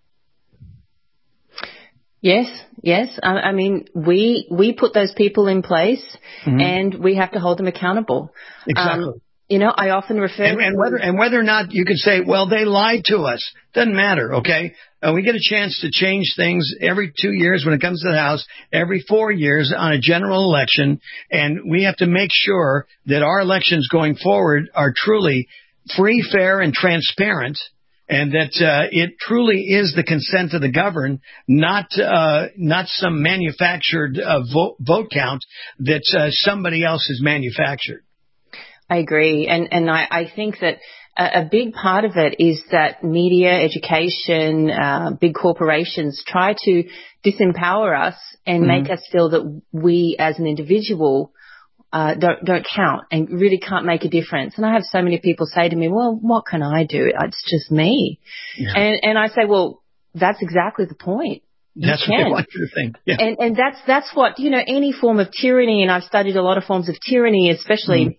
Yes, yes. I, I mean, we we put those people in place, mm-hmm. and we have to hold them accountable. Exactly. Um, You know, I often refer and, and whether and whether or not you could say, well, they lied to us. Doesn't matter, okay? Uh, we get a chance to change things every two years when it comes to the House, every four years on a general election, and we have to make sure that our elections going forward are truly free, fair, and transparent, and that uh, it truly is the consent of the governed, not uh, not some manufactured uh, vote, vote count that uh, somebody else has manufactured. I agree. And, and I, I think that a, a big part of it is that media, education, uh, big corporations try to disempower us and mm-hmm. make us feel that we as an individual uh, don't, don't count and really can't make a difference. And I have so many people say to me, well, what can I do? It's just me. Yeah. And, and I say, well, that's exactly the point. You that's can. what they want you to think. Yeah. And, and that's, that's what, you know, any form of tyranny, and I've studied a lot of forms of tyranny, especially mm-hmm.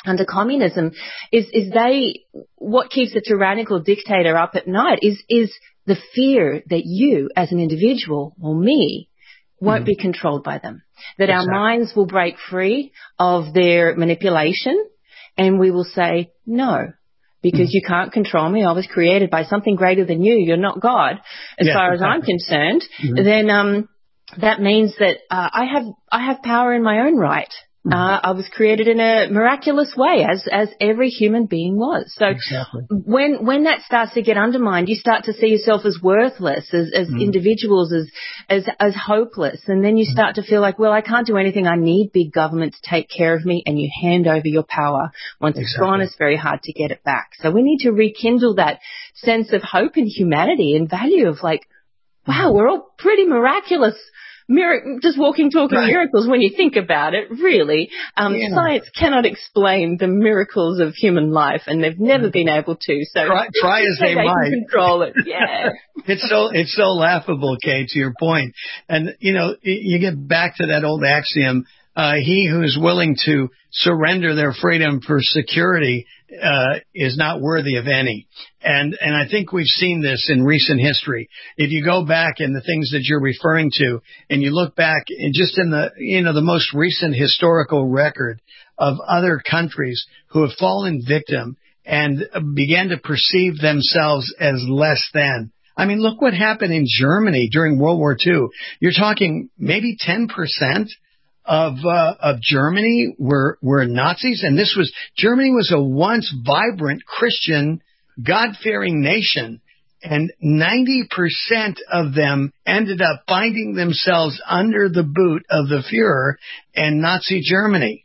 under communism is, is they, what keeps a tyrannical dictator up at night is, is the fear that you as an individual or me won't mm. be controlled by them, that exactly. our minds will break free of their manipulation and we will say, no, because mm. you can't control me. I was created by something greater than you. You're not God as yeah, far exactly. as I'm concerned. Mm-hmm. Then, um, that means that, uh, I have, I have power in my own right. Uh, I was created in a miraculous way, as as every human being was. So exactly. when when that starts to get undermined, you start to see yourself as worthless, as as mm. individuals, as as as hopeless, and then you start to feel like, well, I can't do anything. I need big government to take care of me, and you hand over your power. Once exactly. it's gone, it's very hard to get it back. So we need to rekindle that sense of hope and humanity and value of like, wow, we're all pretty miraculous. Mir- just walking, talking right. miracles when you think about it, really. Um, yeah. Science cannot explain the miracles of human life, and they've never been able to. So try, try as they, they might. Control it, yeah. it's so it's so laughable, Kay, to your point. And, you know, you get back to that old axiom, uh, he who is willing to surrender their freedom for security uh, is not worthy of any. And, and I think we've seen this in recent history. If you go back in the things that you're referring to and you look back in just in the, you know, the most recent historical record of other countries who have fallen victim and began to perceive themselves as less than. I mean, look what happened in Germany during World War Two. You're talking maybe ten percent of uh, of Germany were were Nazis, and this was Germany was a once vibrant Christian, God-fearing nation, and ninety percent of them ended up finding themselves under the boot of the Führer and Nazi Germany.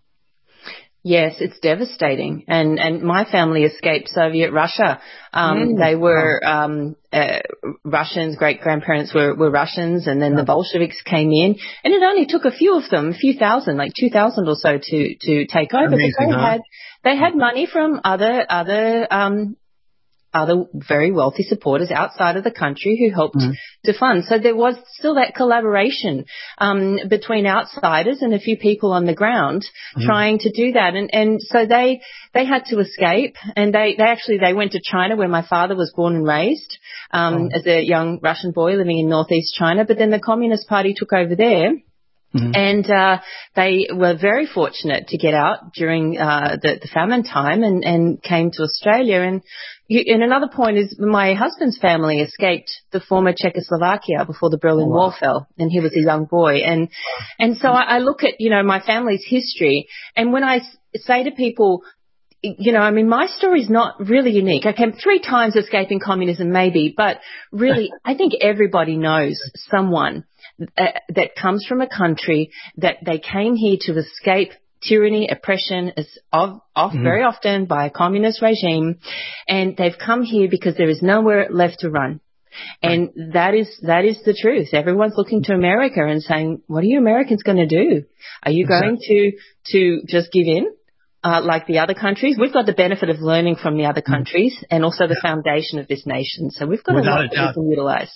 Yes, it's devastating. And, and my family escaped Soviet Russia. Um, mm. They were, um, uh, Russians, great-grandparents were, were Russians, and then yeah. the Bolsheviks came in. And it only took a few of them, a few thousand, like two thousand or so to, to take over. Amazing, but they huh? had, they had money from other, other, um, other very wealthy supporters outside of the country who helped mm. to fund. So there was still that collaboration um, between outsiders and a few people on the ground mm. trying to do that. And, and so they they had to escape, and they, they actually they went to China, where my father was born and raised um, oh. as a young Russian boy living in northeast China. But then the Communist Party took over there. Mm-hmm. And uh, they were very fortunate to get out during uh, the, the famine time and, and came to Australia. And, you, and another point is my husband's family escaped the former Czechoslovakia before the Berlin oh, wow. Wall fell, and he was a young boy. And and so I, I look at, you know, my family's history, and when I say to people, you know, I mean, my story is not really unique. I came three times escaping communism, maybe, but really, I think everybody knows someone uh, that comes from a country that they came here to escape tyranny, oppression, is of, of mm-hmm. very often by a communist regime, and they've come here because there is nowhere left to run. And right. that is that is the truth. Everyone's looking to America and saying, what are you Americans going to do? Are you exactly. going to to just give in? Uh, like the other countries, we've got the benefit of learning from the other countries and also the foundation of this nation. So we've got Without a lot a that we can utilize.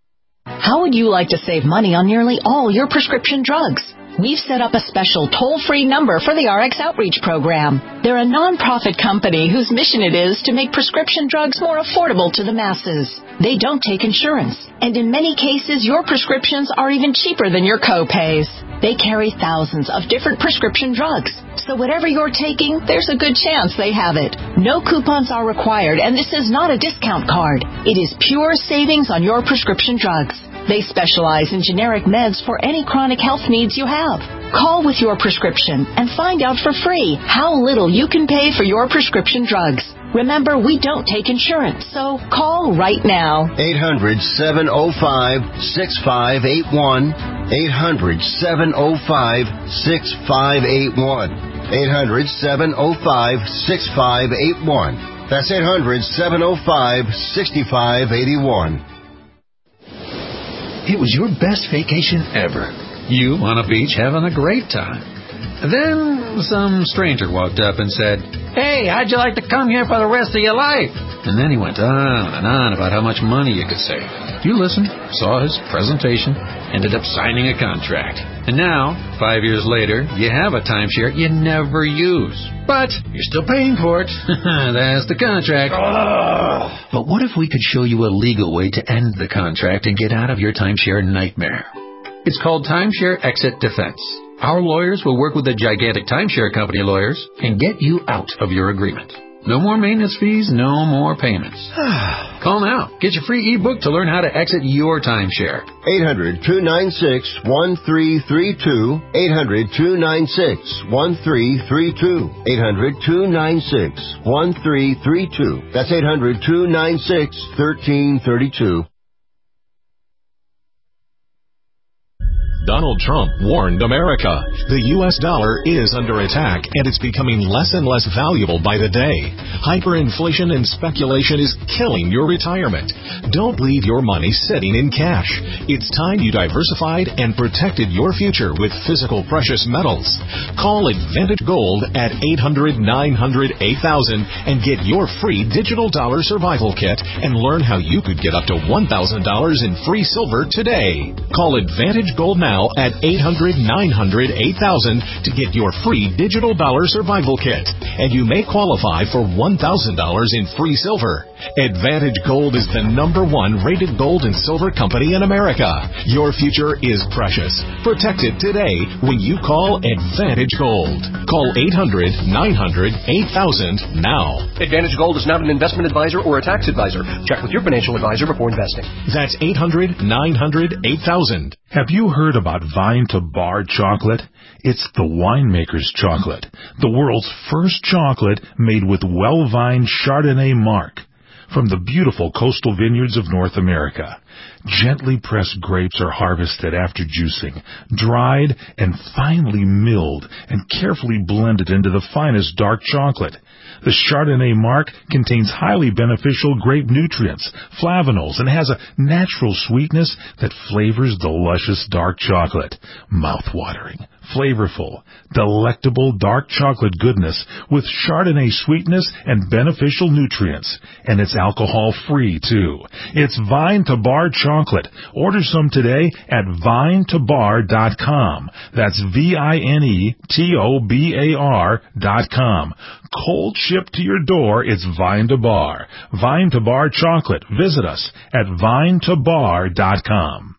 How would you like to save money on nearly all your prescription drugs? We've set up a special toll-free number for the R X Outreach Program. They're a nonprofit company whose mission it is to make prescription drugs more affordable to the masses. They don't take insurance, and in many cases, your prescriptions are even cheaper than your co-pays. They carry thousands of different prescription drugs, so whatever you're taking, there's a good chance they have it. No coupons are required, and this is not a discount card. It is pure savings on your prescription drugs. They specialize in generic meds for any chronic health needs you have. Call with your prescription and find out for free how little you can pay for your prescription drugs. Remember, we don't take insurance, so call right now. eight hundred, seven oh five, six five eight one. eight hundred, seven oh five, six five eight one. eight hundred, seven oh five, six five eight one. That's eight hundred, seven oh five, six five eight one. It was your best vacation ever. You on a beach having a great time. Then some stranger walked up and said, "Hey, how'd you like to come here for the rest of your life?" And then he went on and on about how much money you could save. You listened, saw his presentation, ended up signing a contract. And now, five years later, you have a timeshare you never use. But you're still paying for it. That's the contract. Oh. But what if we could show you a legal way to end the contract and get out of your timeshare nightmare? It's called Timeshare Exit Defense. Our lawyers will work with the gigantic timeshare company lawyers and get you out of your agreement. No more maintenance fees, no more payments. Call now. Get your free ebook to learn how to exit your timeshare. eight hundred, two nine six, one three three two. eight hundred, two nine six, one three three two. eight hundred, two nine six, one three three two. That's eight hundred, two nine six, one three three two. Donald Trump warned America. The U S dollar is under attack, and it's becoming less and less valuable by the day. Hyperinflation and speculation is killing your retirement. Don't leave your money sitting in cash. It's time you diversified and protected your future with physical precious metals. Call Advantage Gold at eight hundred, nine hundred, eight thousand and get your free digital dollar survival kit and learn how you could get up to one thousand dollars in free silver today. Call Advantage Gold now at eight hundred, nine hundred, eight thousand to get your free digital dollar survival kit, and you may qualify for one thousand dollars in free silver. Advantage Gold is the number one rated gold and silver company in America. Your future is precious. Protect it today when you call Advantage Gold. Call eight hundred, nine hundred, eight thousand now. Advantage Gold is not an investment advisor or a tax advisor. Check with your financial advisor before investing. That's eight hundred, nine hundred, eight thousand. Have you heard about Vine to Bar chocolate? It's the winemaker's chocolate, the world's first chocolate made with well-vined Chardonnay marc from the beautiful coastal vineyards of North America. Gently pressed grapes are harvested after juicing, dried and finely milled and carefully blended into the finest dark chocolate. The Chardonnay marc contains highly beneficial grape nutrients, flavanols, and has a natural sweetness that flavors the luscious dark chocolate. Mouth-watering, flavorful, delectable dark chocolate goodness with Chardonnay sweetness and beneficial nutrients. And it's alcohol-free, too. It's Vine to Bar chocolate. Order some today at vine to bar dot com. That's V I N E T O B A R dot com. Cold shipped to your door, it's Vine to Bar. Vine to Bar chocolate. Visit us at vine to bar dot com.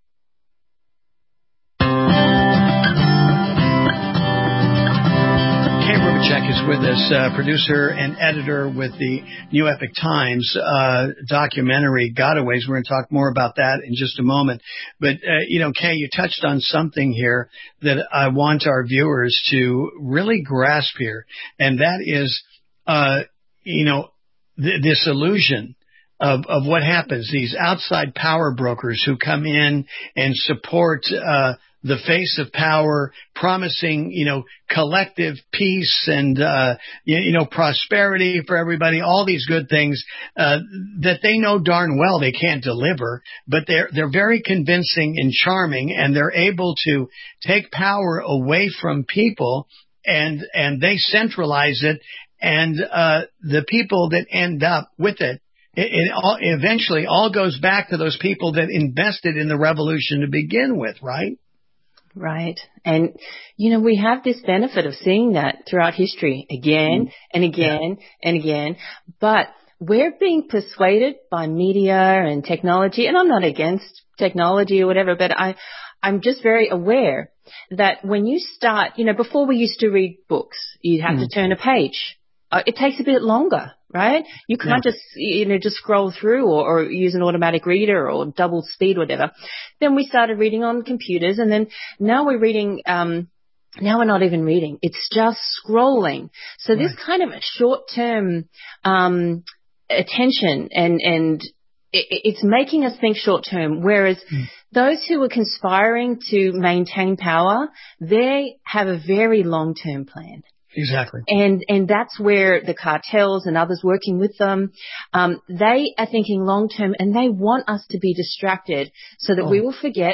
Rubicek is with us, uh, producer and editor with the New Epic Times uh, documentary Gotaways. We're going to talk more about that in just a moment. But, uh, you know, Kay, you touched on something here that I want our viewers to really grasp here, and that is, uh, you know, th- this illusion of, of what happens, these outside power brokers who come in and support uh the face of power, promising, you know, collective peace and, uh, you, you know, prosperity for everybody, all these good things, uh, that they know darn well they can't deliver, but they're, they're very convincing and charming, and they're able to take power away from people, and, and they centralize it, and, uh, the people that end up with it, it, it all, eventually all goes back to those people that invested in the revolution to begin with, right? Right. And, you know, we have this benefit of seeing that throughout history again and again and again. But we're being persuaded by media and technology. And I'm not against technology or whatever, but I, I'm just very aware that when you start, you know, before we used to read books, you'd have mm. to turn a page. Uh, it takes a bit longer, right? You can't yeah. just, you know, just scroll through or, or use an automatic reader or double speed, whatever. Then we started reading on computers, and then now we're reading, um, now we're not even reading. It's just scrolling. So right. this kind of short-term, um, attention and, and it, it's making us think short-term, whereas mm. those who are conspiring to maintain power, they have a very long-term plan. Exactly. And, and that's where the cartels and others working with them, um, they are thinking long term, and they want us to be distracted so that oh. we will forget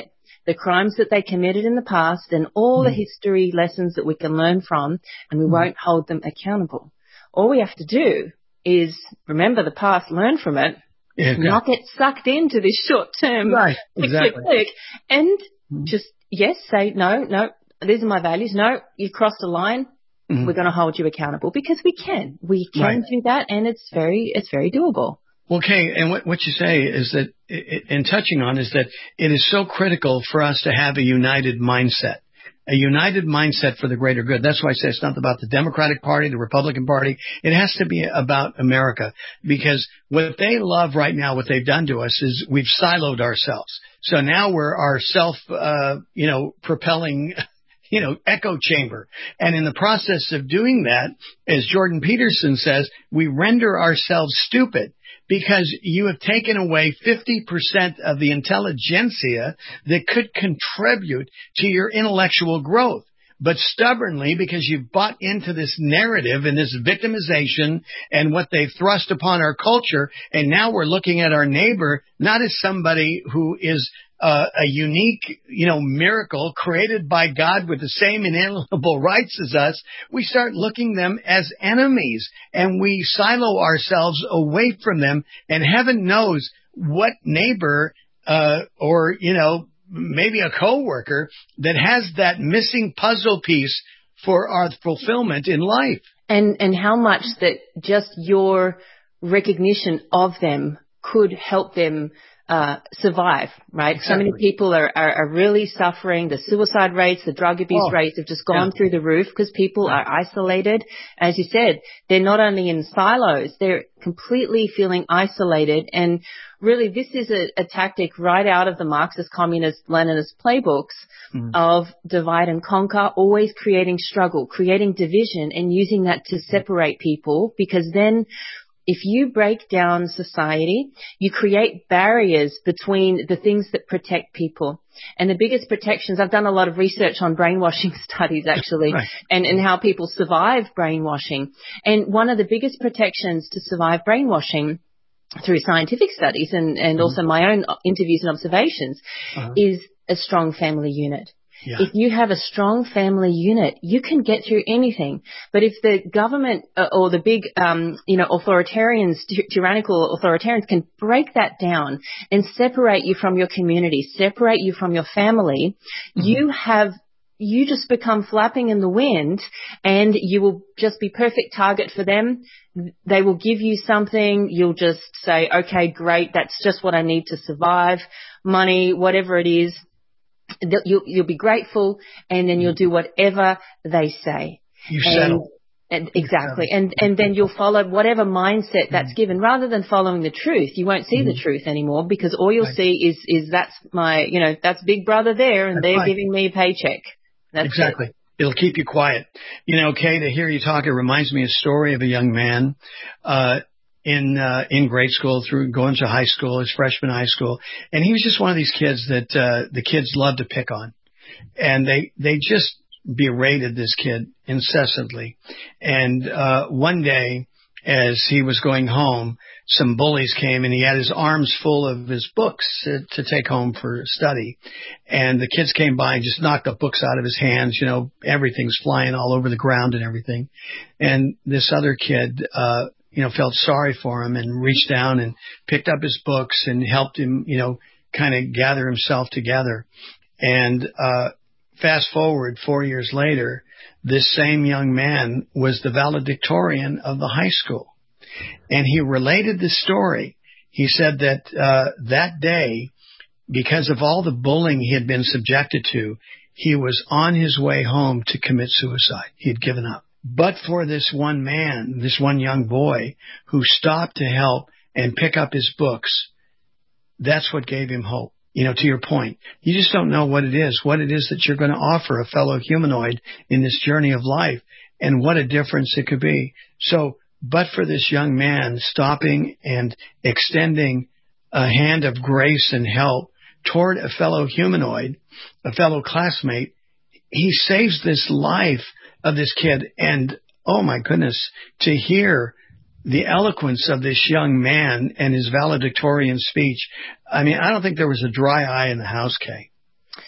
the crimes that they committed in the past and all mm-hmm. the history lessons that we can learn from, and we mm-hmm. won't hold them accountable. All we have to do is remember the past, learn from it, yeah, not get sucked into this short-term right, click, exactly. click, click, and mm-hmm. just, yes, say, no, no, these are my values. No, you've crossed a line. Mm-hmm. We're going to hold you accountable because we can. We can right. do that, and it's very, it's very doable. Well, Kay, and what, what you say is that, and touching on, is that it is so critical for us to have a united mindset. A united mindset for the greater good. That's why I say it's not about the Democratic Party, the Republican Party. It has to be about America, because what they love right now, what they've done to us, is we've siloed ourselves. So now we're our self, uh, you know, propelling, you know, echo chamber. And in the process of doing that, as Jordan Peterson says, we render ourselves stupid. Because you have taken away fifty percent of the intelligentsia that could contribute to your intellectual growth. But stubbornly, because you've bought into this narrative and this victimization and what they've thrust upon our culture, and now we're looking at our neighbor not as somebody who is uh, a unique, you know, miracle created by God with the same inalienable rights as us. We start looking them as enemies, and we silo ourselves away from them. And heaven knows what neighbor uh, or, you know, maybe a coworker that has that missing puzzle piece for our fulfillment in life. And and how much that just your recognition of them could help them uh survive, right? Exactly. So many people are, are, are really suffering. The suicide rates, the drug abuse oh, rates have just gone yeah. through the roof because people yeah. are isolated. As you said, they're not only in silos, they're completely feeling isolated. And really, this is a, a tactic right out of the Marxist, Communist, Leninist playbooks mm. of divide and conquer, always creating struggle, creating division, and using that to separate people, because then if you break down society, you create barriers between the things that protect people. And the biggest protections, I've done a lot of research on brainwashing studies actually, right. and, and how people survive brainwashing. And one of the biggest protections to survive brainwashing through scientific studies and, and mm-hmm. also my own interviews and observations uh-huh. is a strong family unit. Yeah. If you have a strong family unit, you can get through anything. But if the government uh, or the big, um, you know, authoritarians, ty- tyrannical authoritarians can break that down and separate you from your community, separate you from your family, mm-hmm. you have, you just become flapping in the wind, and you will just be perfect target for them. They will give you something. You'll just say, okay, great. That's just what I need to survive. Money, whatever it is. You'll, you'll be grateful, and then you'll do whatever they say. You settle. And, and exactly. And, and then you'll follow whatever mindset that's mm-hmm. given, rather than following the truth. You won't see mm-hmm. the truth anymore, because all you'll right. see is, is that's my, you know, that's Big Brother there, and that's they're right. giving me a paycheck. That's exactly. It. It'll keep you quiet. You know, Kay, to hear you talk, it reminds me of a story of a young man, uh, in, uh, in grade school, through going to high school, his freshman high school. And he was just one of these kids that, uh, the kids love to pick on. And they, they just berated this kid incessantly. And, uh, one day, as he was going home, some bullies came, and he had his arms full of his books to, to take home for study. And the kids came by and just knocked the books out of his hands. You know, everything's flying all over the ground and everything. And this other kid, uh, you know, felt sorry for him and reached down and picked up his books and helped him, you know, kind of gather himself together. And, uh, fast forward four years later, this same young man was the valedictorian of the high school. And he related this story. He said that, uh, that day, because of all the bullying he had been subjected to, he was on his way home to commit suicide. He had given up. But for this one man, this one young boy who stopped to help and pick up his books, that's what gave him hope. You know, to your point, you just don't know what it is, what it is that you're going to offer a fellow humanoid in this journey of life, and what a difference it could be. So, but for this young man stopping and extending a hand of grace and help toward a fellow humanoid, a fellow classmate, he saves this life of this kid. And oh my goodness, to hear the eloquence of this young man and his valedictorian speech, I mean, I don't think there was a dry eye in the house, Kay.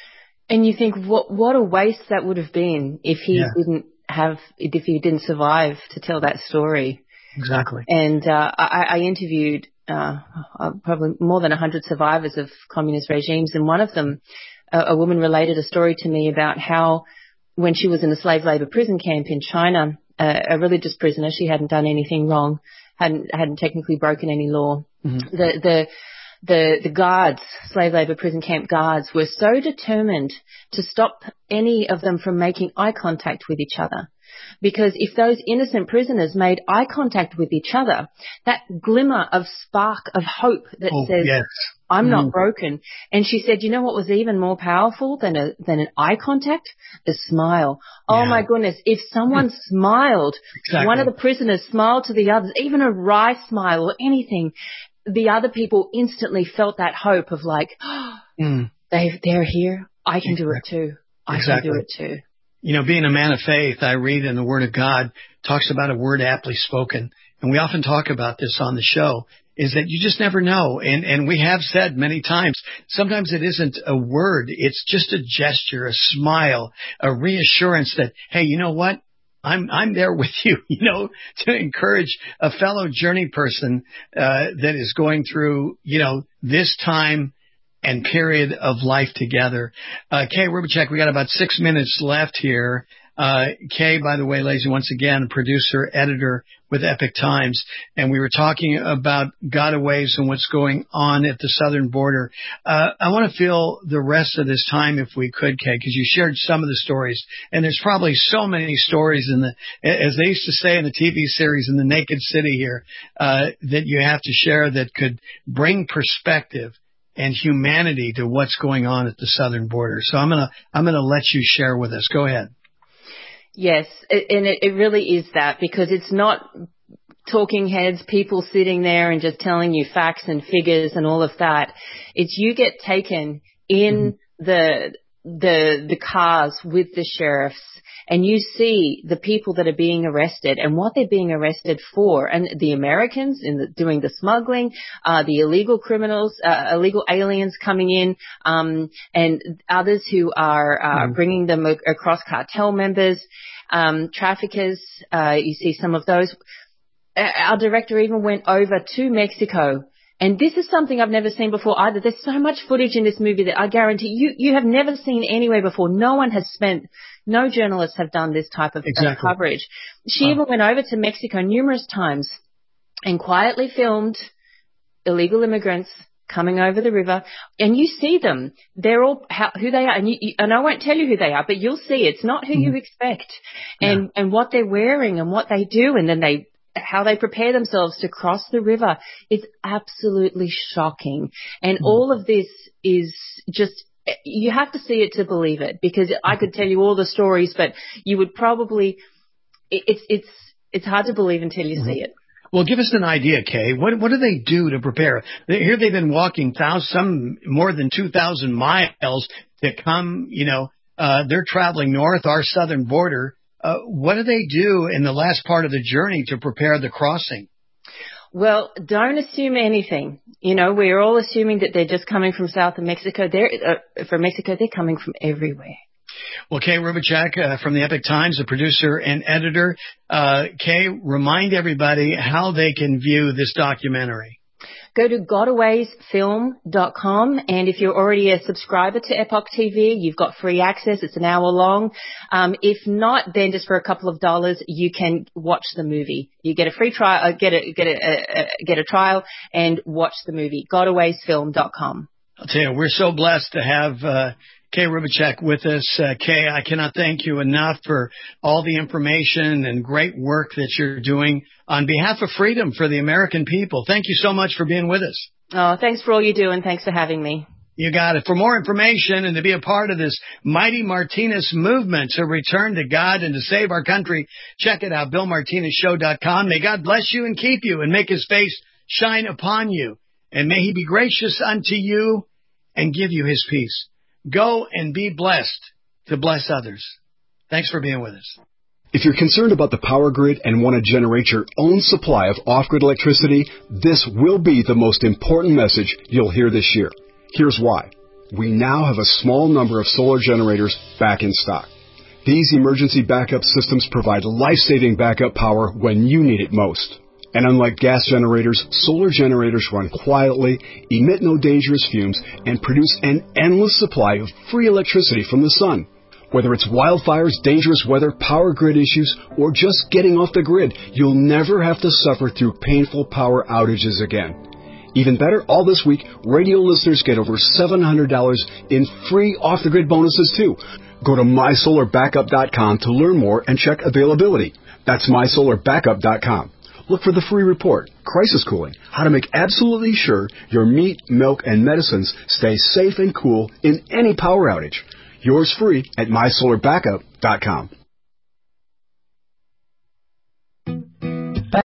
And you think, what what a waste that would have been if he yeah. didn't have, if he didn't survive to tell that story. Exactly. And uh, I, I interviewed uh, probably more than one hundred survivors of communist regimes, and one of them, a, a woman related a story to me about how when she was in a slave labor prison camp in China, uh, a religious prisoner, she hadn't done anything wrong, hadn't hadn't technically broken any law. Mm-hmm. The the the the guards, slave labor prison camp guards, were so determined to stop any of them from making eye contact with each other. Because if those innocent prisoners made eye contact with each other, that glimmer of spark of hope that oh, says, yes. I'm mm. not broken. And she said, you know what was even more powerful than a, than an eye contact? The smile. Oh yeah. My goodness. If someone smiled, exactly. one of the prisoners smiled to the others, even a wry smile or anything, the other people instantly felt that hope of like, oh, mm. they, they're here. I can do it too. I exactly. can do it too. You know, being a man of faith, I read in the Word of God, talks about a word aptly spoken. And we often talk about this on the show, is that you just never know. And, and we have said many times, sometimes it isn't a word. It's just a gesture, a smile, a reassurance that, hey, you know what? I'm, I'm there with you, you know, to encourage a fellow journey person, uh, that is going through, you know, this time and period of life together. Uh, Kay Rubacek, we got about six minutes left here. Uh, Kay, by the way, ladies, once again, producer, editor with Epic Times. And we were talking about gotaways and what's going on at the southern border. Uh, I want to fill the rest of this time, if we could, Kay, because you shared some of the stories. And there's probably so many stories in the, as they used to say in the T V series, in the Naked City here, uh, that you have to share that could bring perspective and humanity to what's going on at the southern border. So I'm gonna I'm gonna let you share with us. Go ahead. Yes, and it, it really is that, because it's not talking heads, people sitting there and just telling you facts and figures and all of that. It's you get taken in mm-hmm. the the the cars with the sheriffs, and you see the people that are being arrested and what they're being arrested for, and the Americans in the, doing the smuggling, uh, the illegal criminals, uh, illegal aliens coming in, um, and others who are uh, mm. bringing them a- across, cartel members, um, traffickers. Uh, you see some of those. Our director even went over to Mexico. And this is something I've never seen before either. There's so much footage in this movie that I guarantee you, you have never seen anywhere before. No one has spent, no journalists have done this type of, exactly. of coverage. She oh. even went over to Mexico numerous times and quietly filmed illegal immigrants coming over the river. And you see them. They're all how, who they are. And, you, you, and I won't tell you who they are, but you'll see it's not who mm. you expect. And, yeah. and what they're wearing and what they do. And then they, how they prepare themselves to cross the river. It's absolutely shocking. And mm. all of this is just, you have to see it to believe it, because I could tell you all the stories, but you would probably, it's, it's, it's hard to believe until you mm-hmm. see it. Well, give us an idea, Kay. What, what do they do to prepare? Here they've been walking thousand, some more than two thousand miles to come, you know, uh, they're traveling north, our southern border. Uh, what do they do in the last part of the journey to prepare the crossing? Well, don't assume anything. You know, we're all assuming that they're just coming from south of Mexico. They're uh, from Mexico. They're coming from everywhere. Well, Kay Rubacek uh, from the Epic Times, the producer and editor. Uh, Kay, remind everybody how they can view this documentary. Go to gotaways film dot com, and if you're already a subscriber to Epoch T V, you've got free access. It's an hour long. Um, if not, then just for a couple of dollars, you can watch the movie. You get a free trial, uh, get a get a, a, a get a trial, and watch the movie. gotaways film dot com. I'll tell you, we're so blessed to have uh, Kay Rubacek with us. Uh, Kay, I cannot thank you enough for all the information and great work that you're doing on behalf of freedom for the American people. Thank you so much for being with us. Oh, thanks for all you do, and thanks for having me. You got it. For more information and to be a part of this mighty Martinez movement to return to God and to save our country, check it out, bill martinez show dot com. May God bless you and keep you and make his face shine upon you. And may he be gracious unto you and give you his peace. Go and be blessed to bless others. Thanks for being with us. If you're concerned about the power grid and want to generate your own supply of off-grid electricity, this will be the most important message you'll hear this year. Here's why. we now have a small number of solar generators back in stock. These emergency backup systems provide life-saving backup power when you need it most. And unlike gas generators, solar generators run quietly, emit no dangerous fumes, and produce an endless supply of free electricity from the sun. Whether it's wildfires, dangerous weather, power grid issues, or just getting off the grid, you'll never have to suffer through painful power outages again. Even better, all this week, radio listeners get over seven hundred dollars in free off-the-grid bonuses, too. Go to my solar backup dot com to learn more and check availability. That's my solar backup dot com. Look for the free report, Crisis Cooling, how to make absolutely sure your meat, milk, and medicines stay safe and cool in any power outage. Yours free at my solar backup dot com.